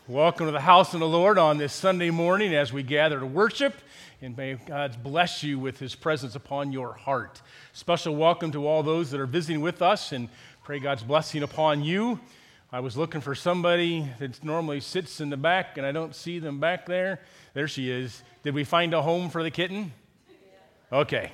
Welcome to the house of the Lord on this Sunday morning as we gather to worship, and may God bless you with his presence upon your heart. Special welcome to all those that are visiting with us, and pray God's blessing upon you. I was looking for somebody that normally sits in the back, and I don't see them back there. There she is. Did we find a home for the kitten? Okay.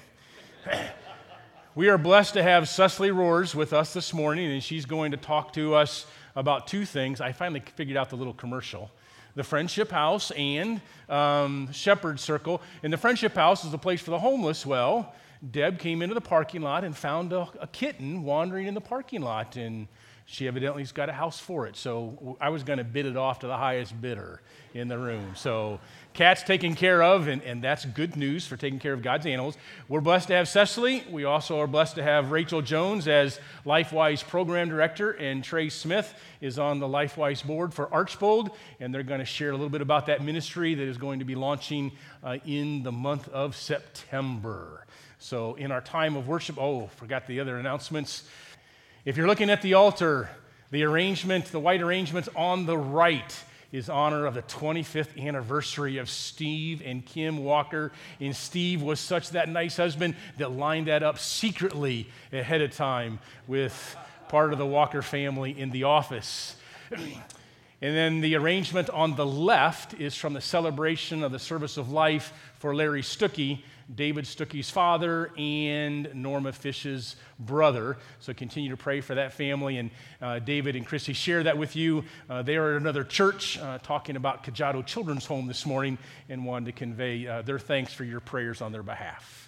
We are blessed to have Cecily Roars with us this morning, and she's going to talk to us about two things. I finally figured out the little commercial. The Friendship House and Shepherd Circle. And the Friendship House is a place for the homeless. Well, Deb came into the parking lot and found a kitten wandering in the parking lot, and she evidently has got a house for it. So I was going to bid it off to the highest bidder in the room. So cat's taken care of, and that's good news for taking care of God's animals. We're blessed to have Cecily. We also are blessed to have Rachel Jones as LifeWise Program Director, and Trey Smith is on the LifeWise board for Archbold, and they're going to share a little bit about that ministry that is going to be launching in the month of September. So in our time of worship, forgot the other announcements. If you're looking at the altar, the arrangement, the white arrangement on the right is honor of the 25th anniversary of Steve and Kim Walker. And Steve was such that nice husband that lined that up secretly ahead of time with part of the Walker family in the office. And then the arrangement on the left is from the celebration of the service of life for Larry Stuckey, David Stuckey's father and Norma Fish's brother. So continue to pray for that family. And David and Chrissy share that with you. They are at another church talking about Cajado Children's Home this morning, and wanted to convey their thanks for your prayers on their behalf.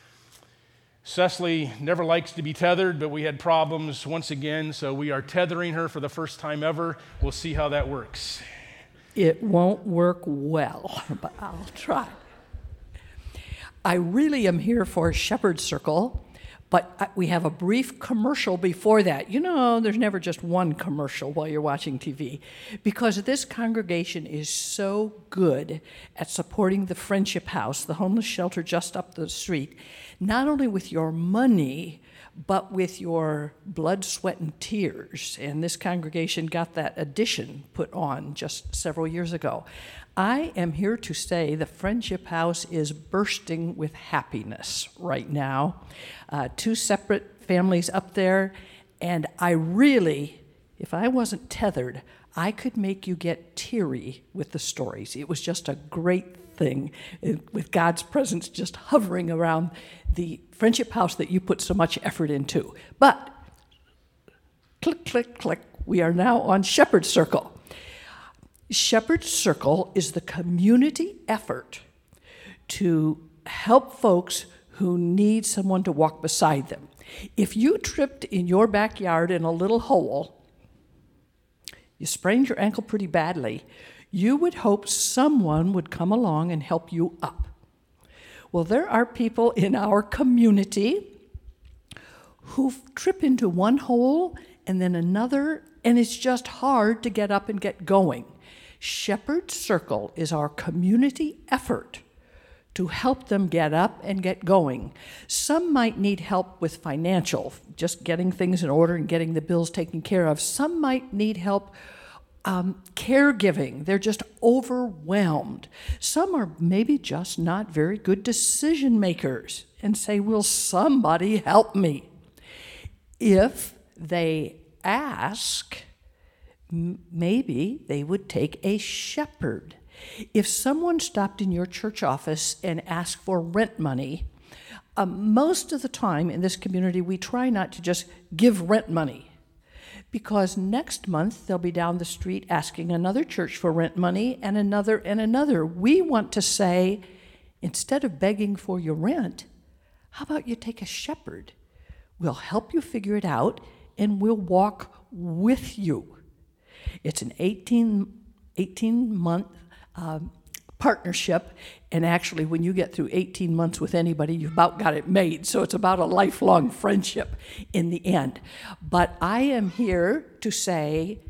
Cecily never likes to be tethered, but we had problems once again, so we are tethering her for the first time ever. We'll see how that works. It won't work well, but I'll try. I really am here for Shepherd Circle, but we have a brief commercial before that. You know, there's never just one commercial while you're watching TV, because this congregation is so good at supporting the Friendship House, the homeless shelter just up the street, not only with your money, but with your blood, sweat, and tears. And this congregation got that addition put on just several years ago. I am here to say the Friendship House is bursting with happiness right now. Two separate families up there, and I really, if I wasn't tethered, I could make you get teary with the stories. It was just a great thing with God's presence just hovering around the Friendship House that you put so much effort into. But, click, click, click, we are now on Shepherd Circle. Shepherd Circle is the community effort to help folks who need someone to walk beside them. If you tripped in your backyard in a little hole, you sprained your ankle pretty badly, you would hope someone would come along and help you up. Well, there are people in our community who trip into one hole and then another, and it's just hard to get up and get going. Shepherd Circle is our community effort to help them get up and get going. Some might need help with financial, just getting things in order and getting the bills taken care of. Some might need help caregiving. They're just overwhelmed. Some are maybe just not very good decision makers and say, will somebody help me? If they ask, maybe they would take a shepherd. If someone stopped in your church office and asked for rent money, most of the time in this community, we try not to just give rent money, because next month they'll be down the street asking another church for rent money and another and another. We want to say, instead of begging for your rent, how about you take a shepherd? We'll help you figure it out, and we'll walk with you. It's an 18-month partnership, and actually when you get through 18 months with anybody, you've about got it made, so it's about a lifelong friendship in the end. But I am here to say,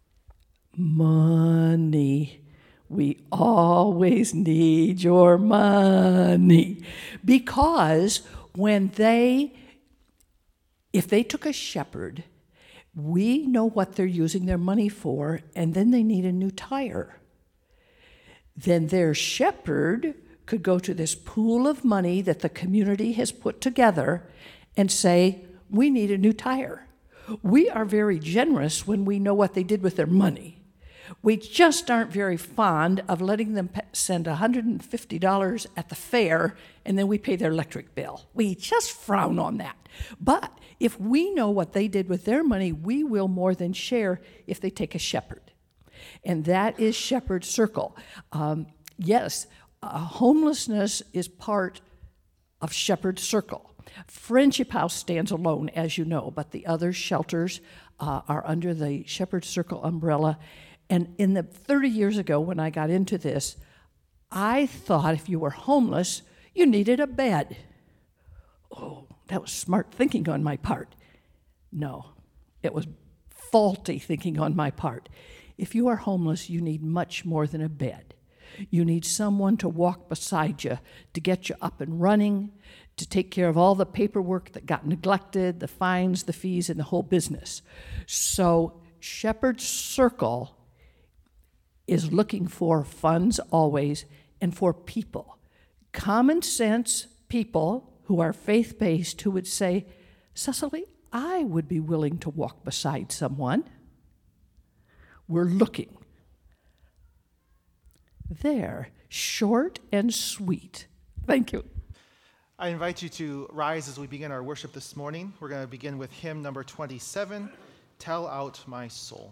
money. We always need your money, because if they took a shepherd, We know what they're using their money for, and then they need a new tire. Then their shepherd could go to this pool of money that the community has put together and say, we need a new tire. We are very generous when we know what they did with their money. We just aren't very fond of letting them send $150 at the fair and then we pay their electric bill. We just frown on that. But if we know what they did with their money, we will more than share if they take a shepherd. And that is Shepherd Circle. Yes, homelessness is part of Shepherd Circle. Friendship House stands alone, as you know, but the other shelters are under the Shepherd Circle umbrella. And in the 30 years ago when I got into this, I thought if you were homeless, you needed a bed. Oh, that was smart thinking on my part. No, it was faulty thinking on my part. If you are homeless, you need much more than a bed. You need someone to walk beside you, to get you up and running, to take care of all the paperwork that got neglected, the fines, the fees, and the whole business. So Shepherd Circle is looking for funds always and for people. Common sense people who are faith-based who would say, Cecily, I would be willing to walk beside someone. We're looking. There, short and sweet. Thank you. I invite you to rise as we begin our worship this morning. We're going to begin with hymn number 27, Tell Out My Soul.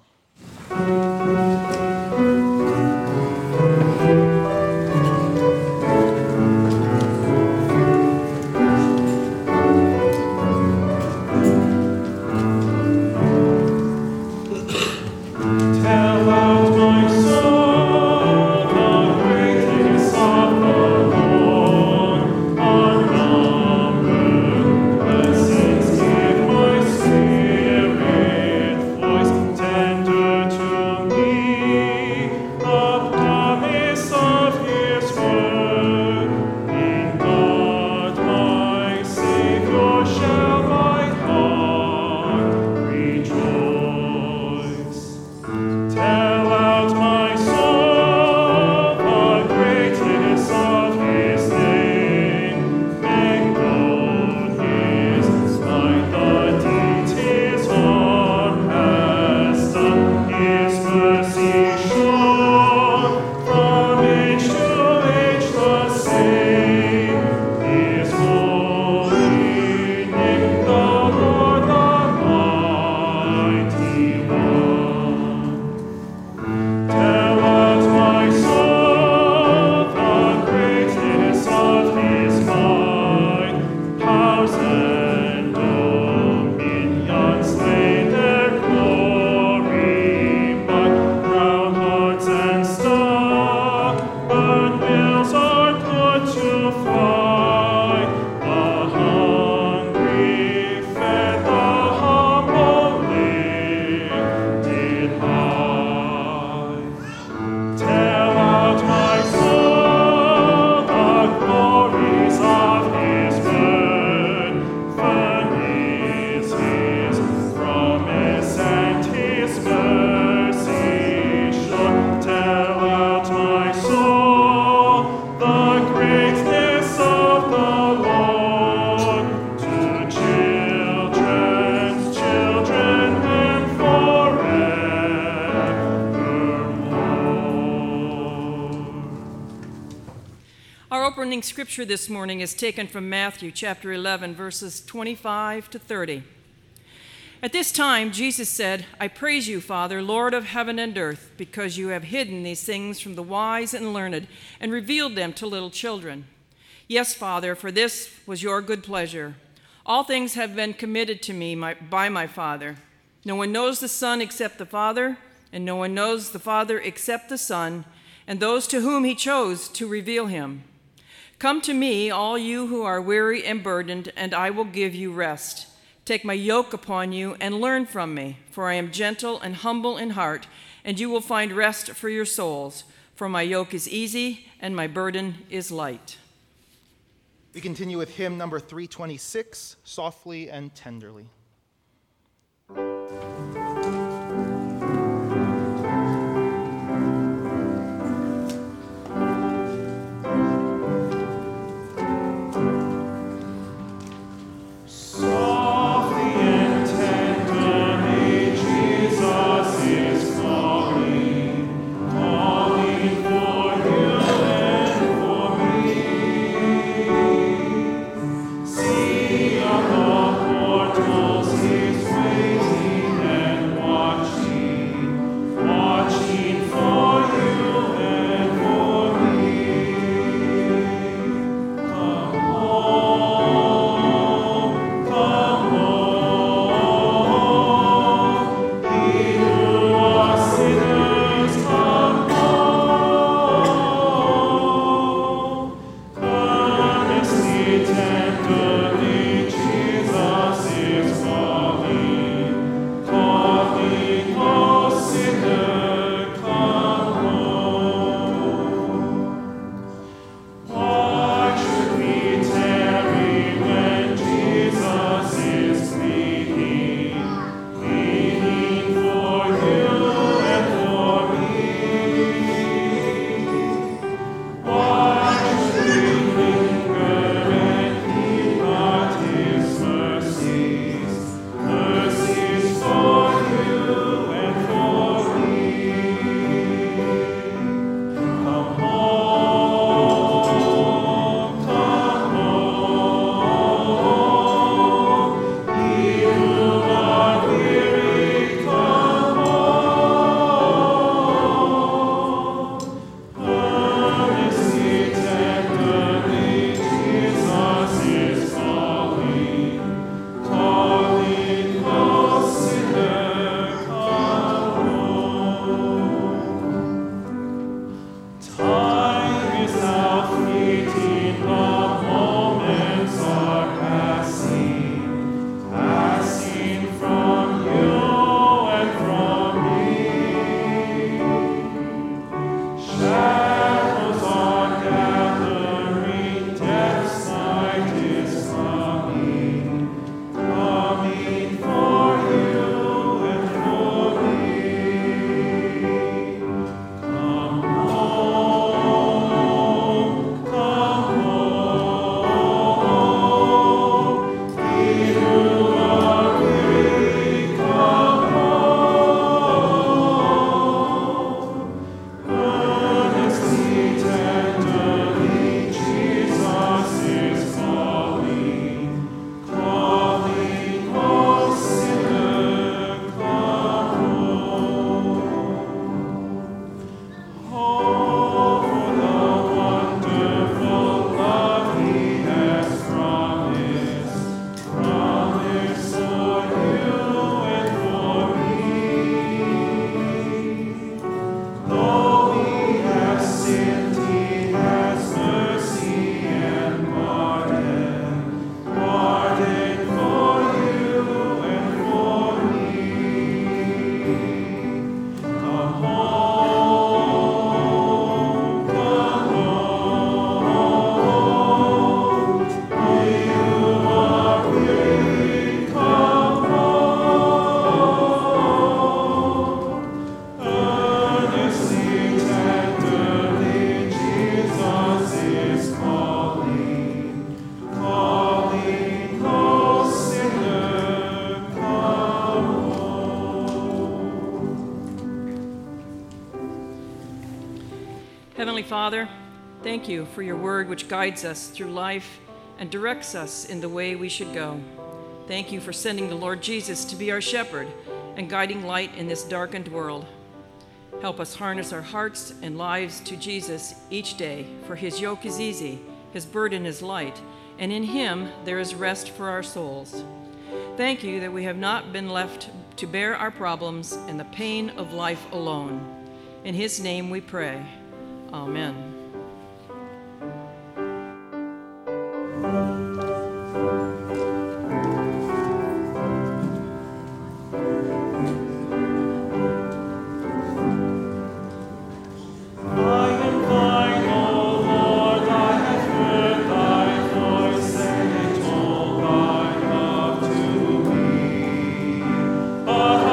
Scripture this morning is taken from Matthew chapter 11, verses 25 to 30. At this time, Jesus said, I praise you, Father, Lord of heaven and earth, because you have hidden these things from the wise and learned and revealed them to little children. Yes, Father, for this was your good pleasure. All things have been committed to me by my Father. No one knows the Son except the Father, and no one knows the Father except the Son, and those to whom he chose to reveal him. Come to me, all you who are weary and burdened, and I will give you rest. Take my yoke upon you and learn from me, for I am gentle and humble in heart, and you will find rest for your souls. For my yoke is easy and my burden is light. We continue with hymn number 326, Softly and Tenderly. Heavenly Father, thank you for your word which guides us through life and directs us in the way we should go. Thank you for sending the Lord Jesus to be our shepherd and guiding light in this darkened world. Help us harness our hearts and lives to Jesus each day, for his yoke is easy, his burden is light, and in him there is rest for our souls. Thank you that we have not been left to bear our problems and the pain of life alone. In his name we pray. Amen. But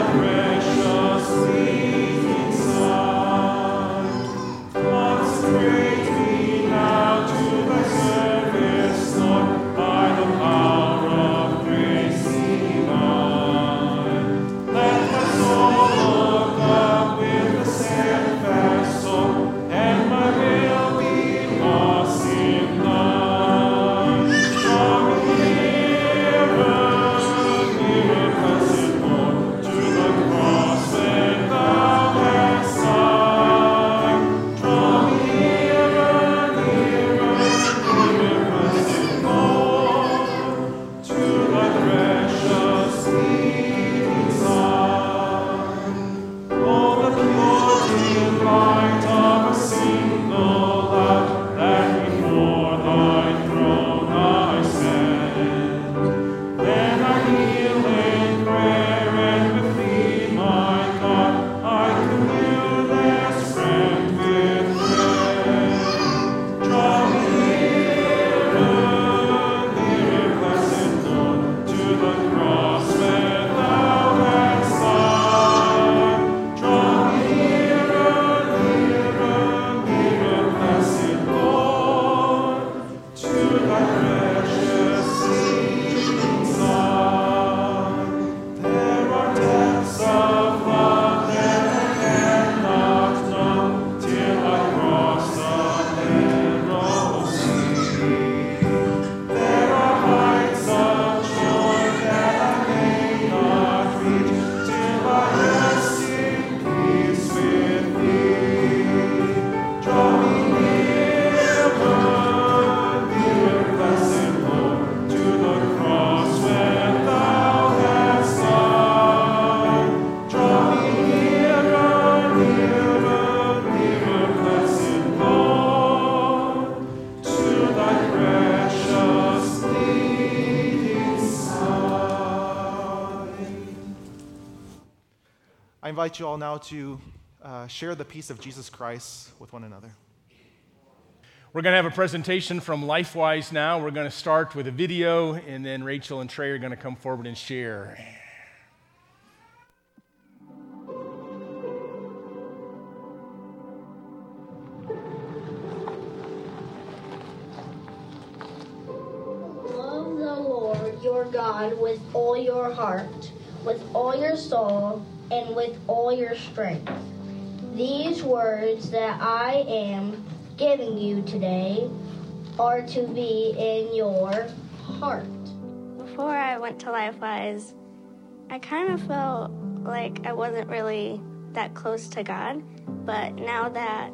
I invite you all now to share the peace of Jesus Christ with one another. We're going to have a presentation from LifeWise now. We're going to start with a video, and then Rachel and Trey are going to come forward and share. Love the Lord your God with all your heart, with all your soul, and with all your strength. These words that I am giving you today are to be in your heart. Before I went to LifeWise, I kind of felt like I wasn't really that close to God, but now that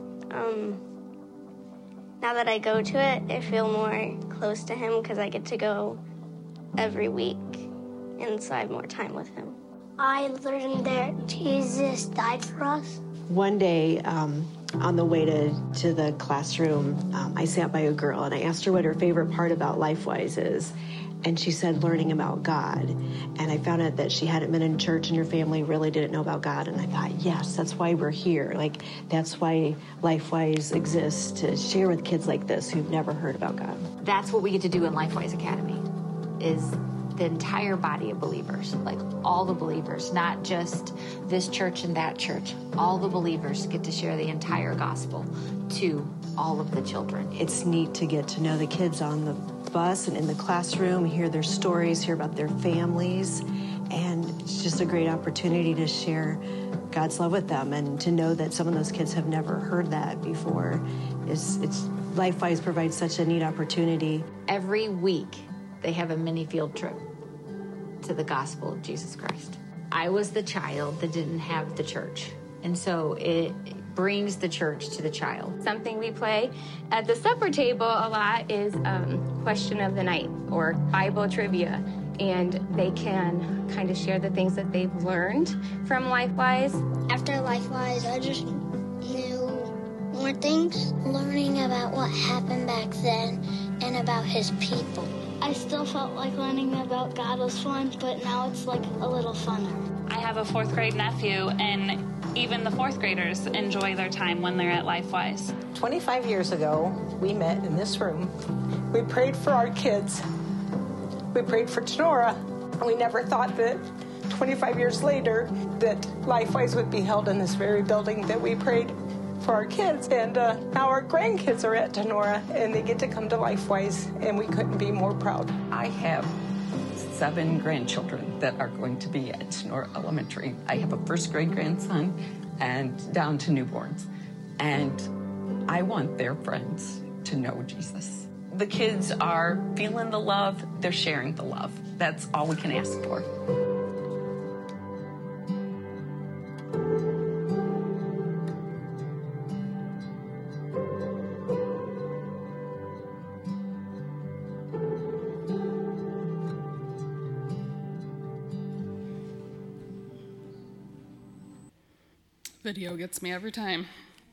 I go to it, I feel more close to Him because I get to go every week, and so I have more time with Him. I learned that Jesus died for us. One day, on the way to the classroom, I sat by a girl and I asked her what her favorite part about LifeWise is. And she said learning about God. And I found out that she hadn't been in church and her family really didn't know about God. And I thought, yes, that's why we're here. Like, that's why LifeWise exists, to share with kids like this who've never heard about God. That's what we get to do in LifeWise Academy, is the entire body of believers, like all the believers, not just this church and that church. All the believers get to share the entire gospel to all of the children. It's neat to get to know the kids on the bus and in the classroom, hear their stories, hear about their families, and it's just a great opportunity to share God's love with them and to know that some of those kids have never heard that before. LifeWise provides such a neat opportunity. Every week, they have a mini field trip to the gospel of Jesus Christ. I was the child that didn't have the church, and so it brings the church to the child. Something we play at the supper table a lot is question of the night or Bible trivia, and they can kind of share the things that they've learned from LifeWise. After LifeWise, I just knew more things, learning about what happened back then and about His people. I still felt like learning about God was fun, but now it's like a little funner. I have a 4th grade nephew, and even the 4th graders enjoy their time when they're at LifeWise. 25 years ago, we met in this room. We prayed for our kids. We prayed for Tenora, and we never thought that 25 years later that LifeWise would be held in this very building that we prayed for our kids. And now our grandkids are at Tenora, and they get to come to LifeWise, and we couldn't be more proud. I have 7 grandchildren that are going to be at Tenora Elementary. I have a first grade grandson and down to newborns. And I want their friends to know Jesus. The kids are feeling the love, they're sharing the love. That's all we can ask for. Video gets me every time.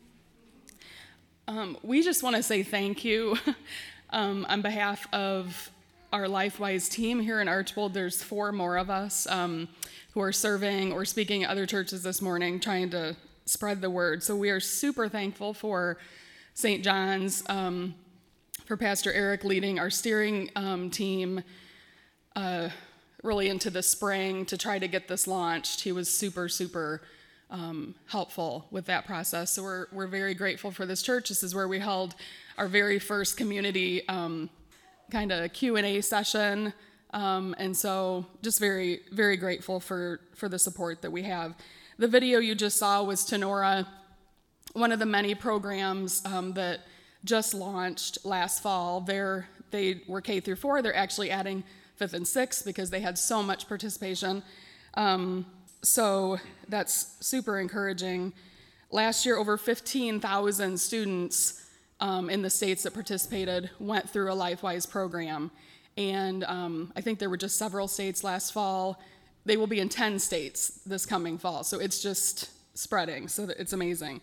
We just want to say thank you on behalf of our LifeWise team here in Archbold. There's 4 more of us who are serving or speaking at other churches this morning, trying to spread the word. So we are super thankful for St. John's, for Pastor Eric leading our steering team really into the spring to try to get this launched. He was super helpful with that process. So we're very grateful for this church. This is where we held our very first community kind of Q&A session. And so just very, very grateful for the support that we have. The video you just saw was Tenora, one of the many programs that just launched last fall. They were K through 4. They're actually adding 5th and 6th because they had so much participation. So that's super encouraging. Last year, over 15,000 students in the states that participated went through a LifeWise program. And I think there were just several states last fall. They will be in 10 states this coming fall. So it's just spreading. So it's amazing.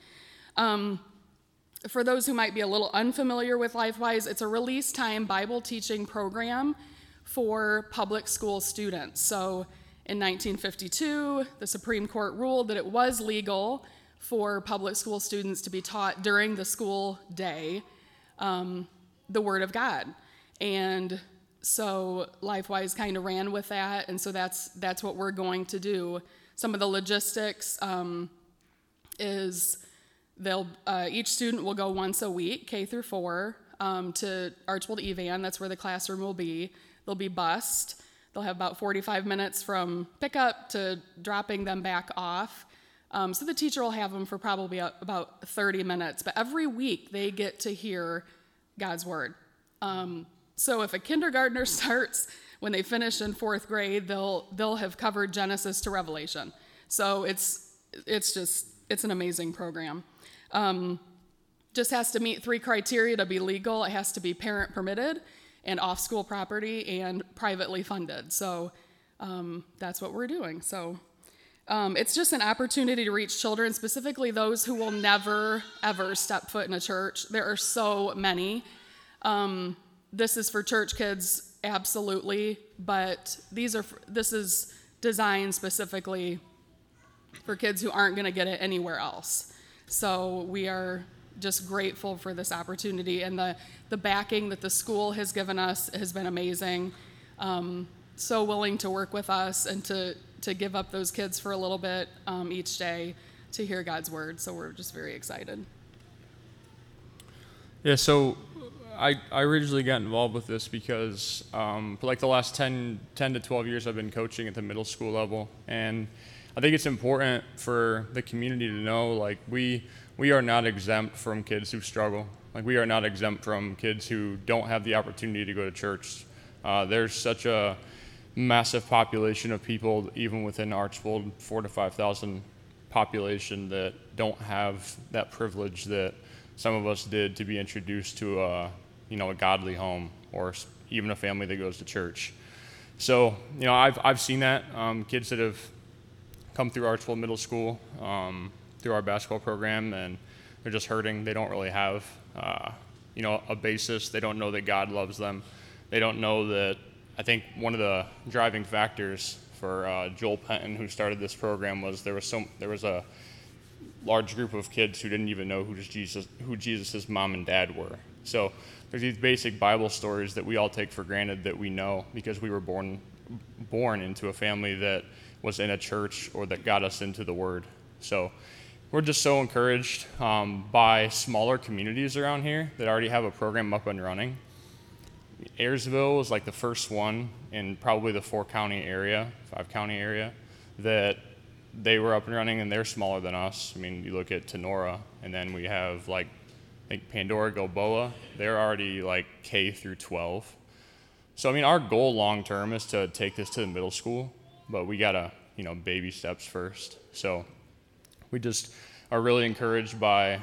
For those who might be a little unfamiliar with LifeWise, it's a release time Bible teaching program for public school students. So in 1952, the Supreme Court ruled that it was legal for public school students to be taught during the school day the Word of God. And so LifeWise kind of ran with that, and so that's what we're going to do. Some of the logistics is each student will go once a week, K through 4, to Archbold EVAN. That's where the classroom will be. They'll be bused. They'll have about 45 minutes from pickup to dropping them back off. So the teacher will have them for probably about 30 minutes. But every week they get to hear God's Word. So if a kindergartner starts, when they finish in 4th grade, they'll have covered Genesis to Revelation. So it's an amazing program. Just has to meet 3 criteria to be legal. It has to be parent permitted, and off-school property, and privately funded. So that's what we're doing. So it's just an opportunity to reach children, specifically those who will never, ever step foot in a church. There are so many. This is for church kids, absolutely, but this is designed specifically for kids who aren't going to get it anywhere else. So we are just grateful for this opportunity, and the backing that the school has given us has been amazing. So willing to work with us and to give up those kids for a little bit each day to hear God's Word. So we're just very excited. Yeah, so I originally got involved with this because for like the last 10 to 12 years I've been coaching at the middle school level, and I think it's important for the community to know, like, we are not exempt from kids who struggle. Like, we are not exempt from kids who don't have the opportunity to go to church. There's such a massive population of people, even within Archbold, 4,000 to 5,000 population, that don't have that privilege that some of us did to be introduced to a godly home, or even a family that goes to church. So, I've seen that. Kids that have come through Archbold Middle School, through our basketball program, and they're just hurting. They don't really have, a basis. They don't know that God loves them. They don't know that. I think one of the driving factors for Joel Penton, who started this program, was there was a large group of kids who didn't even know who Jesus' mom and dad were. So there's these basic Bible stories that we all take for granted that we know because we were born into a family that was in a church or that got us into the Word. So we're just so encouraged by smaller communities around here that already have a program up and running. Ayersville was like the first one in probably the 5-county area, that they were up and running, and they're smaller than us. I mean, you look at Tenora, and then we have like, I think Pandora, Gilboa, they're already like K through 12. So I mean, our goal long term is to take this to the middle school, but we gotta, baby steps first. So we just are really encouraged by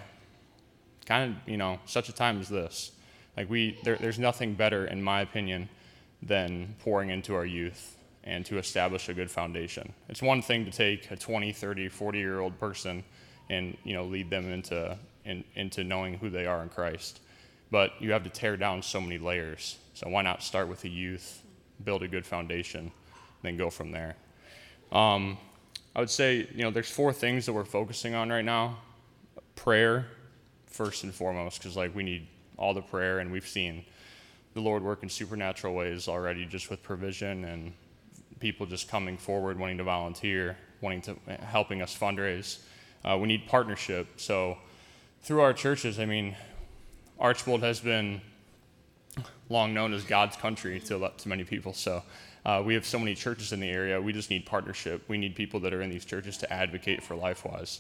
kind of, such a time as this. Like there's nothing better, in my opinion, than pouring into our youth and to establish a good foundation. It's one thing to take a 20, 30, 40-year-old person and, lead them into knowing who they are in Christ. But you have to tear down so many layers. So why not start with the youth, build a good foundation, then go from there. I would say, there's 4 things that we're focusing on right now. Prayer, first and foremost, because we need all the prayer, and we've seen the Lord work in supernatural ways already, just with provision and people just coming forward, wanting to volunteer, helping us fundraise. We need partnership. So through our churches, Archbold has been long known as God's country to many people. So we have so many churches in the area. We just need partnership. We need people that are in these churches to advocate for LifeWise.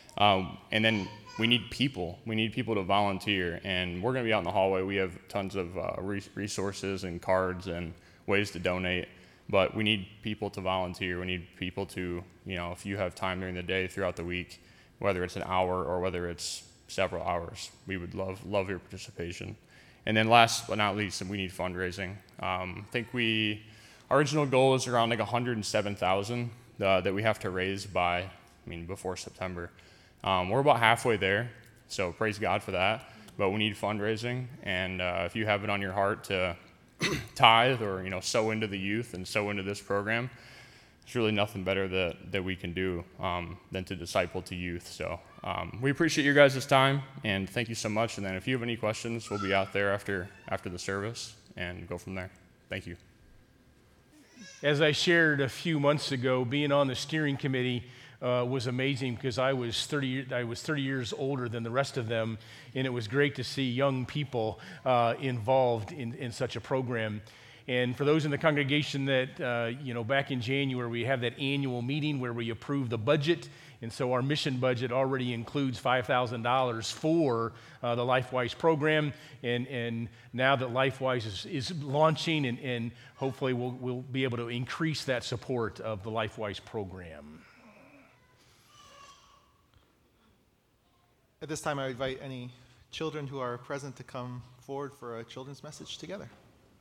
And then we need people. We need people to volunteer. And we're going to be out in the hallway. We have tons of resources and cards and ways to donate. But we need people to volunteer. We need people to, if you have time during the day, throughout the week, whether it's an hour or whether it's several hours, we would love your participation. And then last but not least, we need fundraising. I think our original goal is around $107,000 that we have to raise by, before September. We're about halfway there, so praise God for that. But we need fundraising, and if you have it on your heart to tithe or sow into the youth and sow into this program, there's really nothing better that we can do than to disciple to youth. So we appreciate your guys' time, and thank you so much. And then if you have any questions, we'll be out there after the service and go from there. Thank you. As I shared a few months ago, being on the steering committee was amazing because I was 30 years older than the rest of them, and it was great to see young people involved in such a program. And for those in the congregation that, back in January, we have that annual meeting where we approve the budget. And so our mission budget already includes $5,000 for the LifeWise program. And now that LifeWise is launching, and hopefully we'll be able to increase that support of the LifeWise program. At this time, I invite any children who are present to come forward for a children's message together.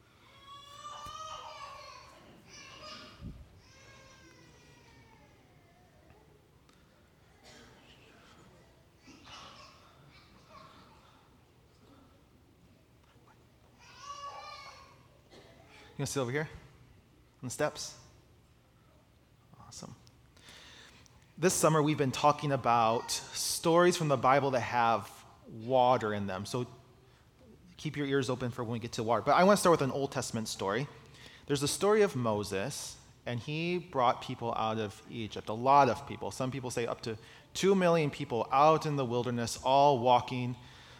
You want to sit over here on the steps? Awesome. This summer, we've been talking about stories from the Bible that have water in them. So keep your ears open for when we get to water. But I want to start with an Old Testament story. There's the story of Moses, and he brought people out of Egypt, a lot of people. Some people say up to 2 million people out in the wilderness, all walking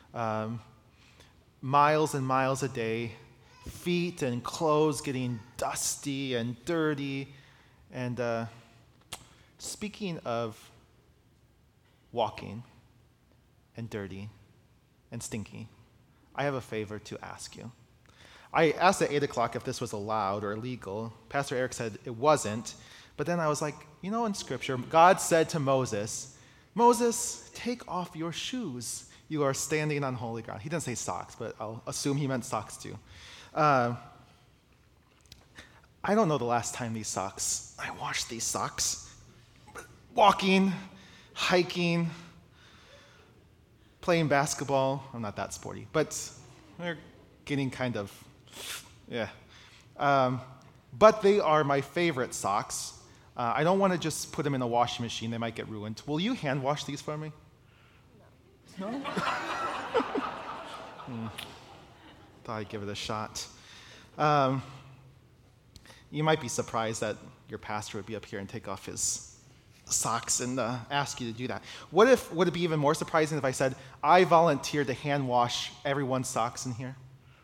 miles and miles a day, feet and clothes getting dusty and dirty. And speaking of walking and dirty and stinky, I have a favor to ask you. I asked at 8 o'clock if this was allowed or illegal. Pastor Eric said it wasn't. But then I was like, in Scripture, God said to Moses, Moses, take off your shoes. You are standing on holy ground. He didn't say socks, but I'll assume he meant socks too. I don't know the last time I washed these socks. Walking, hiking, playing basketball. I'm not that sporty, but they're getting kind of, yeah. But they are my favorite socks. I don't want to just put them in a washing machine. They might get ruined. Will you hand wash these for me? No? Thought I'd give it a shot. You might be surprised that your pastor would be up here and take off his socks and ask you to do that. Would it be even more surprising if I said, I volunteer to hand wash everyone's socks in here?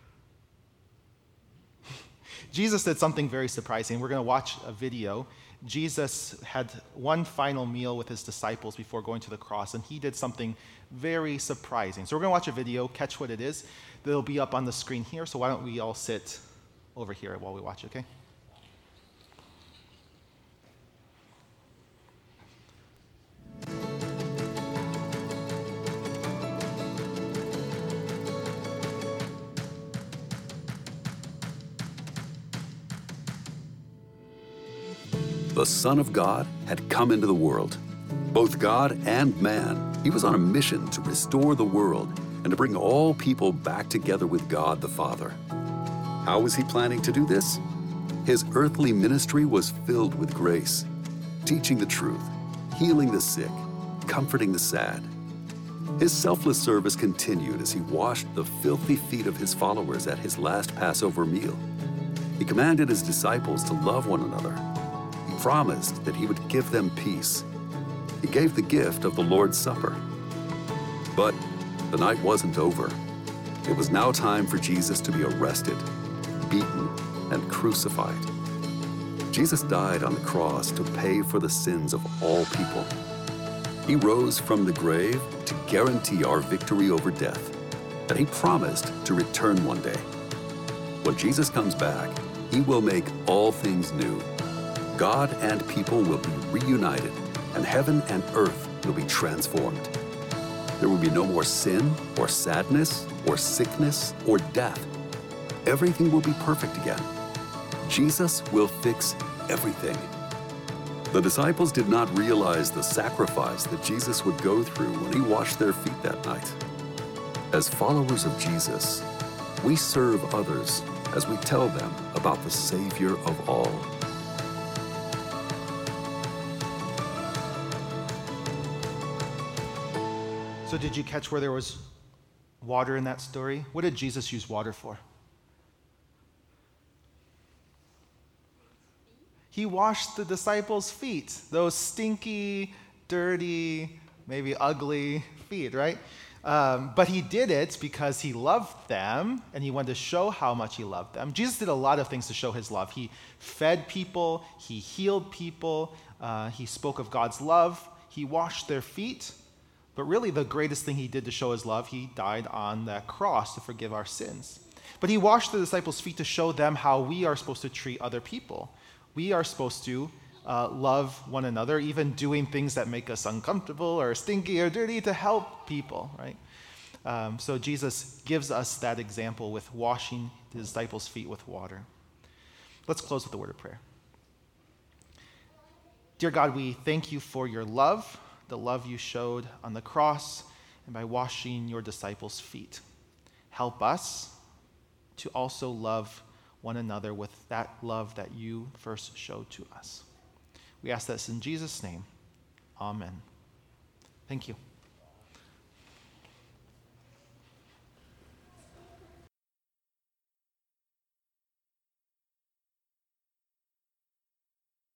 Jesus did something very surprising. We're going to watch a video. Jesus had one final meal with his disciples before going to the cross, and he did something very surprising. So we're going to watch a video, catch what it is. It'll be up on the screen here, so why don't we all sit over here while we watch, okay? The Son of God had come into the world. Both God and man, he was on a mission to restore the world and to bring all people back together with God the Father. How was he planning to do this? His earthly ministry was filled with grace, teaching the truth, healing the sick, comforting the sad. His selfless service continued as he washed the filthy feet of his followers at his last Passover meal. He commanded his disciples to love one another. He promised that he would give them peace. He gave the gift of the Lord's Supper. But the night wasn't over. It was now time for Jesus to be arrested, beaten, and crucified. Jesus died on the cross to pay for the sins of all people. He rose from the grave to guarantee our victory over death, and he promised to return one day. When Jesus comes back, he will make all things new. God and people will be reunited, and heaven and earth will be transformed. There will be no more sin, or sadness, or sickness, or death. Everything will be perfect again. Jesus will fix everything. The disciples did not realize the sacrifice that Jesus would go through when he washed their feet that night. As followers of Jesus, we serve others as we tell them about the Savior of all. So did you catch where there was water in that story? What did Jesus use water for? He washed the disciples' feet, those stinky, dirty, maybe ugly feet, right? But he did it because he loved them, and he wanted to show how much he loved them. Jesus did a lot of things to show his love. He fed people, he healed people, he spoke of God's love, he washed their feet. But really the greatest thing he did to show his love, he died on that cross to forgive our sins. But he washed the disciples' feet to show them how we are supposed to treat other people. We are supposed to love one another, even doing things that make us uncomfortable or stinky or dirty to help people, right? So Jesus gives us that example with washing the disciples' feet with water. Let's close with a word of prayer. Dear God, we thank you for your love, the love you showed on the cross and by washing your disciples' feet. Help us to also love one another with that love that you first showed to us. We ask this in Jesus' name. Amen. Thank you.